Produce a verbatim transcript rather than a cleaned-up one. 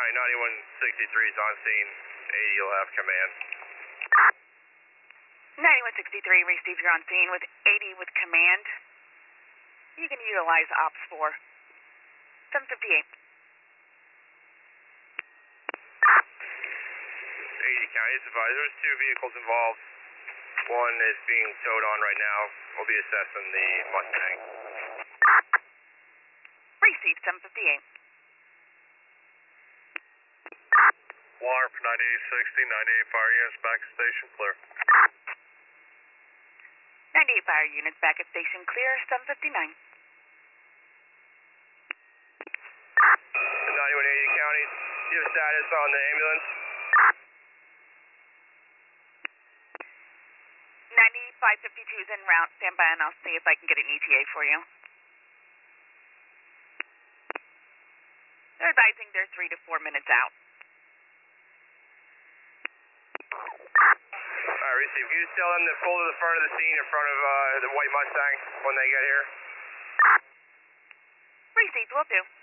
County, ninety-one sixty-three is on scene. eighty will have command. ninety-one sixty-three, receive, you're on scene with eighty with command. You can utilize Ops four. seven fifty-eight. eighty County, it's advised there's two vehicles involved. One is being towed on right now. We'll be assessing the Mustang. Receive, seven fifty-eight. Warp ninety-eight sixty, ninety-eight fire units back at station clear. ninety-eight fire units back at station clear, seven fifty-nine. ninety-one eighty County, do you have status on the ambulance? ninety-five fifty-two is en route. Stand by and I'll see if I can get an E T A for you. They're advising they're three to four minutes out. Alright, receive. Can you just tell them to pull to the front of the scene in front of uh, the white Mustang when they get here? Receive, will do.